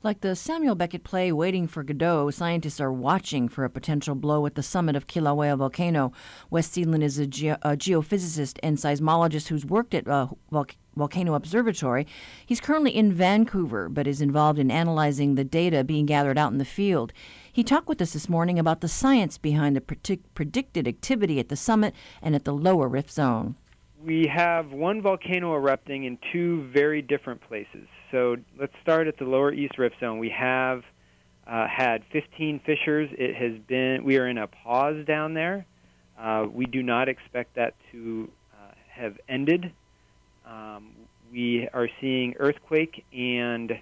Like the Samuel Beckett play Waiting for Godot, scientists are watching for a potential blow at the summit of Kilauea volcano. Wes Seedlin is a geophysicist and seismologist who's worked at Volcano Observatory. He's currently in Vancouver, but is involved in analyzing the data being gathered out in the field. He talked with us this morning about the science behind the predicted activity at the summit and at the lower rift zone. We have one volcano erupting in two very different places. So let's start at the lower East Rift Zone. We have had 15 fissures. We are in a pause down there. We do not expect that to have ended. We are seeing earthquake and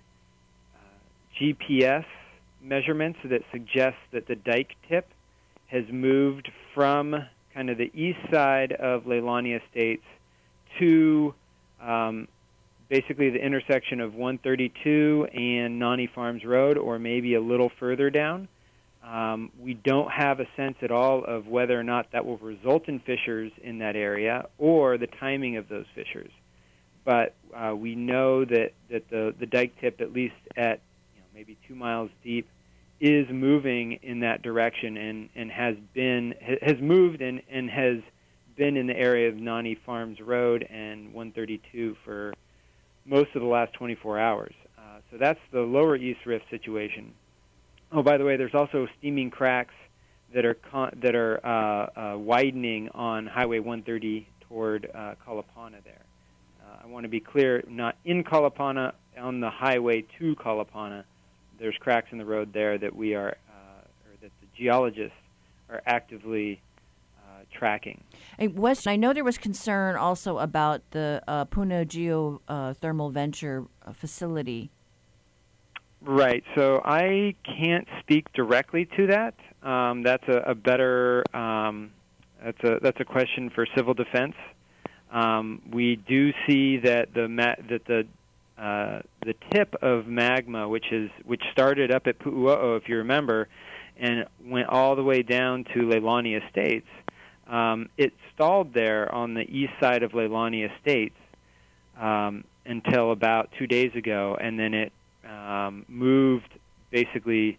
GPS measurements that suggest that the dike tip has moved from kind of the east side of Leilani Estates to basically the intersection of 132 and Nani Farms Road, or maybe a little further down. We don't have a sense at all of whether or not that will result in fissures in that area or the timing of those fissures. But we know that the dike tip, at least at maybe 2 miles deep, is moving in that direction and has moved and has been in the area of Nani Farms Road and 132 for most of the last 24 hours. So that's the lower East Rift situation. Oh, by the way, there's also steaming cracks that are widening on Highway 130 toward Kalapana there. I want to be clear, not in Kalapana, on the highway to Kalapana. There's cracks in the road there that or that the geologists are actively tracking. Hey, Wes, I know there was concern also about the Puna Geothermal Venture facility. Right. So I can't speak directly to that. That's a better that's a question for civil defense. We do see that the tip of magma, which started up at Pu'uo'o, if you remember, and went all the way down to Leilani Estates. It stalled there on the east side of Leilani Estates until about 2 days ago, and then it moved basically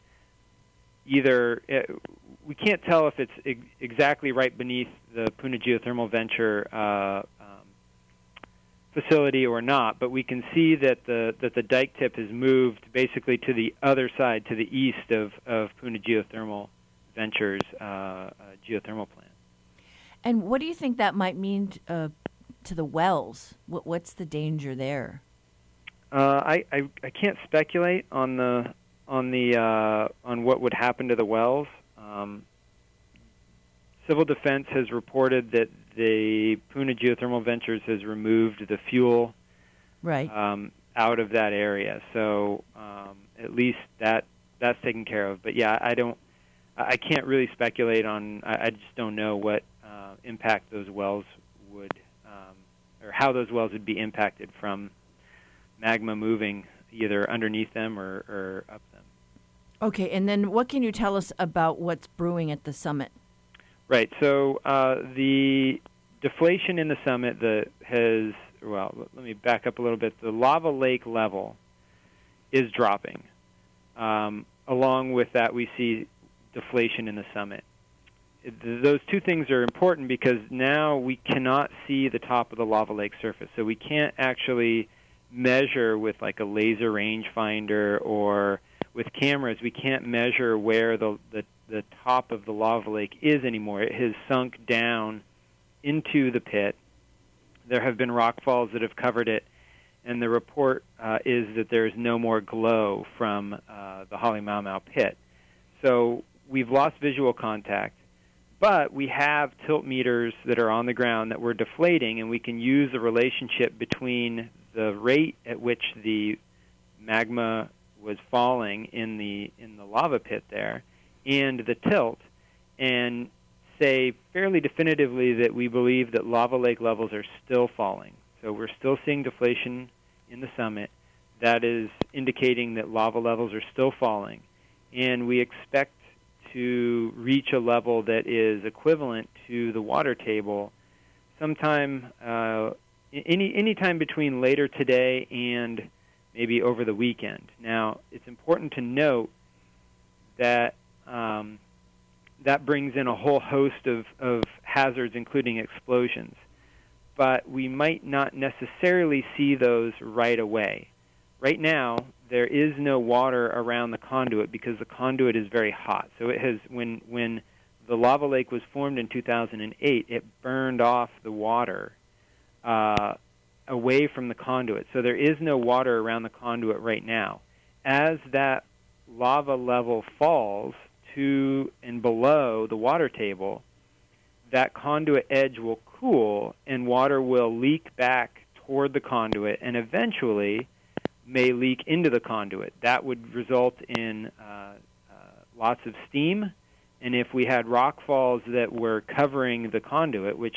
we can't tell if it's exactly right beneath the Puna Geothermal Venture facility or not, but we can see that the dike tip has moved basically to the other side, to the east of Puna Geothermal Ventures geothermal plant. And what do you think that might mean to the wells? What's the danger there? I can't speculate on what would happen to the wells. Civil Defense has reported that the Puna Geothermal Ventures has removed the fuel out of that area. So at least that's taken care of. But yeah, I can't really speculate on. I just don't know what impact those wells would, or how those wells would be impacted from magma moving either underneath them or up them. Okay, and then what can you tell us about what's brewing at the summit? Right, so the deflation in the summit let me back up a little bit. The lava lake level is dropping. Along with that, we see deflation in the summit. Those two things are important because now we cannot see the top of the lava lake surface, so we can't actually measure with like a laser rangefinder or with cameras. We can't measure where the top of the lava lake is anymore. It has sunk down into the pit. There have been rock falls that have covered it, and the report is that there is no more glow from the Halemaumau pit. So we've lost visual contact, but we have tilt meters that are on the ground that we're deflating, and we can use the relationship between the rate at which the magma was falling in the lava pit there and the tilt, and say fairly definitively that we believe that lava lake levels are still falling. So we're still seeing deflation in the summit. That is indicating that lava levels are still falling, and we expect to reach a level that is equivalent to the water table sometime any time between later today and maybe over the weekend. Now, it's important to note that that brings in a whole host of hazards, including explosions. But we might not necessarily see those right away. Right now, there is no water around the conduit because the conduit is very hot. So it has, when the lava lake was formed in 2008, it burned off the water away from the conduit. So there is no water around the conduit right now. As that lava level falls to and below the water table, that conduit edge will cool and water will leak back toward the conduit and eventually may leak into the conduit. That would result in lots of steam, and if we had rock falls that were covering the conduit, which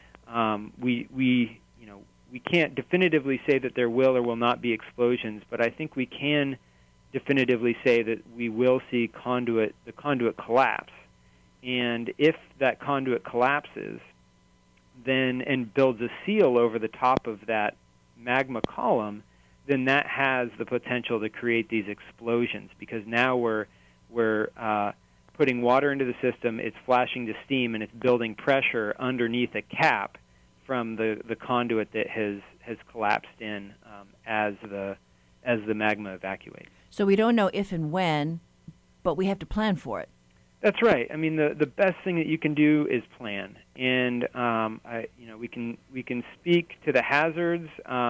we can't definitively say that there will or will not be explosions, but I think we can definitively say that we will see the conduit collapse. And if that conduit collapses, then and builds a seal over the top of that magma column, then that has the potential to create these explosions, because now we're putting water into the system, it's flashing to steam, and it's building pressure underneath a cap from the conduit that has collapsed in as the magma evacuates. So we don't know if and when, but we have to plan for it. That's right. I mean, the best thing that you can do is plan, and we can speak to the hazards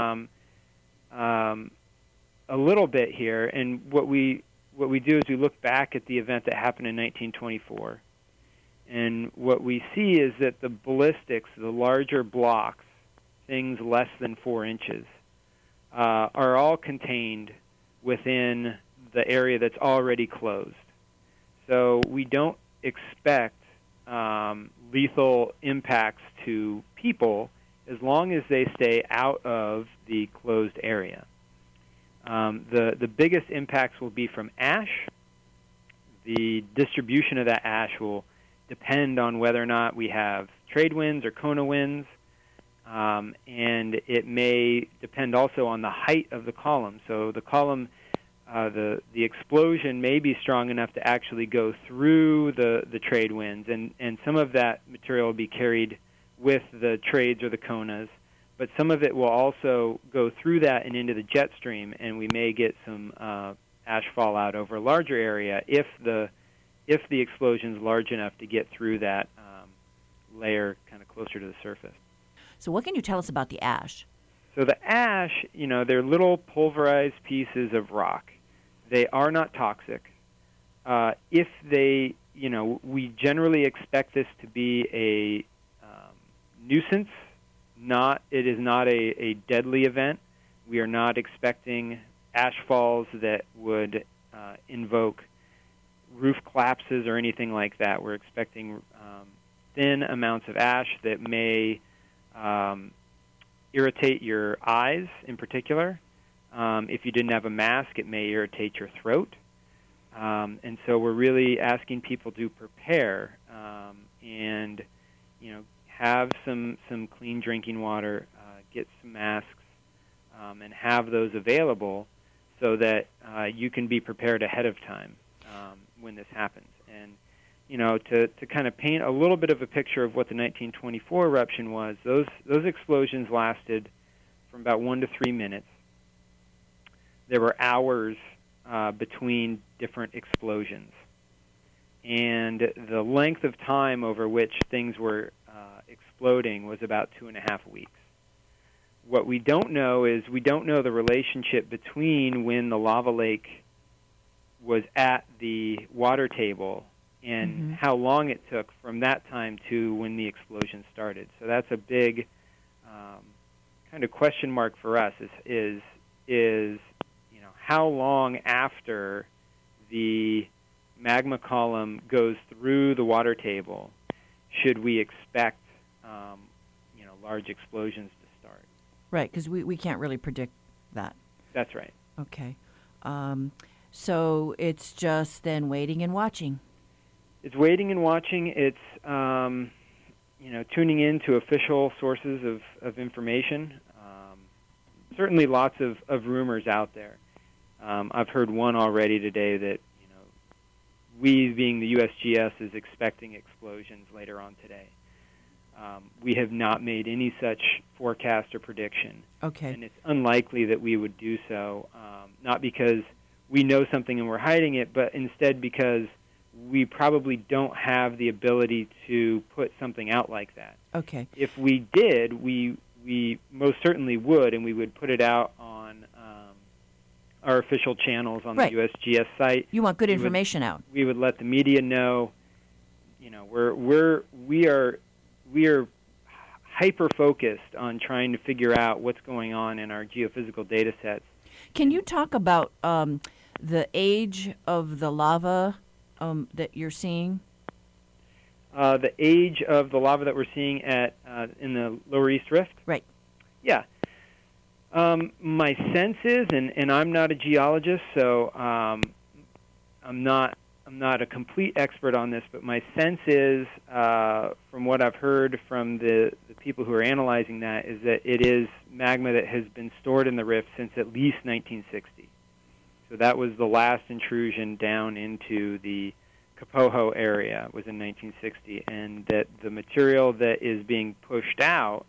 a little bit here. And what we do is we look back at the event that happened in 1924, and what we see is that the ballistics, the larger blocks, things less than 4 inches, are all contained within the area that's already closed. So we don't expect lethal impacts to people as long as they stay out of the closed area. The biggest impacts will be from ash. The distribution of that ash will depend on whether or not we have trade winds or Kona winds, and it may depend also on the height of the column. So the column, the explosion may be strong enough to actually go through the trade winds, and some of that material will be carried with the trades or the Konas, but some of it will also go through that and into the jet stream, and we may get some ash fallout over a larger area if the explosion is large enough to get through that layer kind of closer to the surface. So what can you tell us about the ash? So the ash, they're little pulverized pieces of rock. They are not toxic. If they, we generally expect this to be a nuisance. It is not a deadly event. We are not expecting ash falls that would invoke roof collapses or anything like that. We're expecting thin amounts of ash that may irritate your eyes in particular. If you didn't have a mask, it may irritate your throat. And so we're really asking people to prepare and, have some clean drinking water, get some masks, and have those available so that you can be prepared ahead of time when this happens. And, to kind of paint a little bit of a picture of what the 1924 eruption was, those explosions lasted from about 1 to 3 minutes. There were hours between different explosions. And the length of time over which things were exploding was about 2.5 weeks. What we don't know is we don't know the relationship between when the lava lake was at the water table and how long it took from that time to when the explosion started. So that's a big kind of question mark for us is how long after the magma column goes through the water table should we expect large explosions to start? Right, because we can't really predict that. That's right. Okay. So it's just then waiting and watching. It's waiting and watching. It's tuning in to official sources of information. certainly lots of rumors out there. I've heard one already today that we, being the USGS, is expecting explosions later on today. We have not made any such forecast or prediction. Okay. And it's unlikely that we would do so, not because we know something and we're hiding it, but instead because we probably don't have the ability to put something out like that. Okay. If we did, we most certainly would, and we would put it out on our official channels on Right. the USGS site. You want good information out. We would let the media know. We are hyper focused on trying to figure out what's going on in our geophysical data sets. Can you talk about the age of the lava that you're seeing? The age of the lava that we're seeing in the Lower East Rift? Right. Yeah. My sense is, and I'm not a geologist, so I'm not a complete expert on this, but my sense is, from what I've heard from the people who are analyzing that, is that it is magma that has been stored in the rift since at least 1960. So that was the last intrusion down into the Kapoho area, was in 1960, and that the material that is being pushed out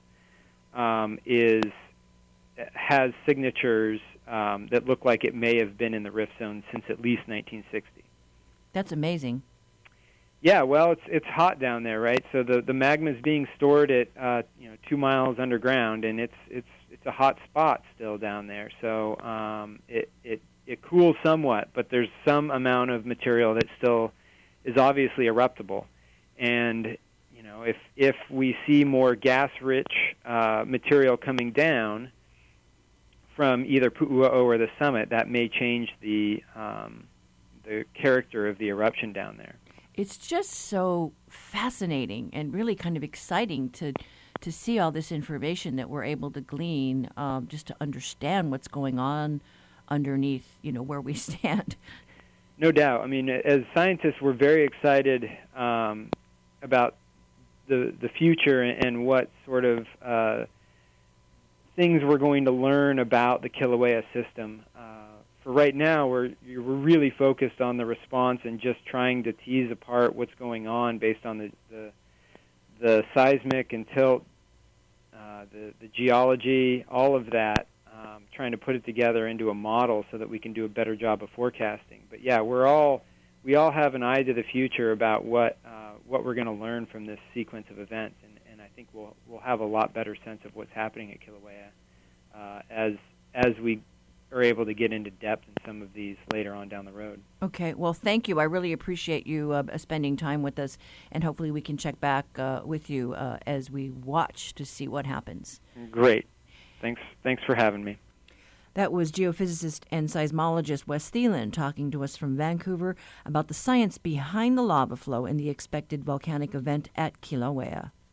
has signatures that look like it may have been in the rift zone since at least 1960. That's amazing. Yeah, well, it's hot down there, right? So the magma is being stored at 2 miles underground, and it's a hot spot still down there. So it cools somewhat, but there's some amount of material that still is obviously eruptible. And if we see more gas-rich material coming down from either Pu'ua'o or the summit, that may change the character of the eruption down there. It's just so fascinating and really kind of exciting to see all this information that we're able to glean, just to understand what's going on underneath, where we stand. No doubt. I mean, as scientists, we're very excited about the future and what sort of things we're going to learn about the Kilauea system. For right now, we're really focused on the response and just trying to tease apart what's going on based on the seismic and tilt, the geology, all of that, trying to put it together into a model so that we can do a better job of forecasting. But yeah, we all have an eye to the future about what we're going to learn from this sequence of events, and I think we'll have a lot better sense of what's happening at Kilauea as we are able to get into depth in some of these later on down the road. Okay, well, thank you. I really appreciate you spending time with us, and hopefully we can check back with you as we watch to see what happens. Great. Thanks for having me. That was geophysicist and seismologist Wes Thielen talking to us from Vancouver about the science behind the lava flow and the expected volcanic event at Kilauea.